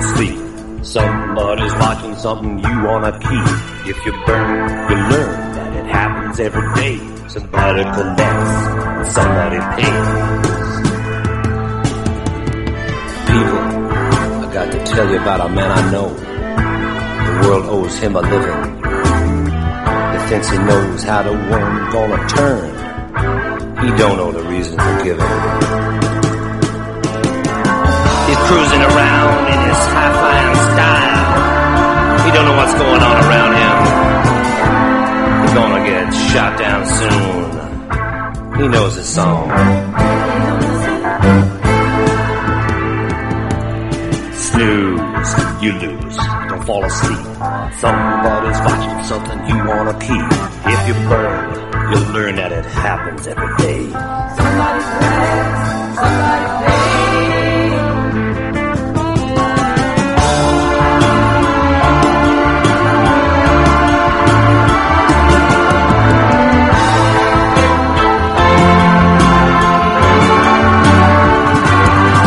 asleep. Somebody's watching something you wanna keep. If you burn, you learn that it happens every day. Somebody collects and somebody pays. People, I got to tell you about a man I know. The world owes him a living. He thinks he knows how the world's gonna turn. He don't know the reason for giving. He's cruising around in his high-flying style. He don't know what's going on around him. He's gonna get shot down soon. He knows his song. Snooze, you lose. Don't fall asleep. Somebody's watching something you wanna keep. If you burn, you'll learn that it happens every day.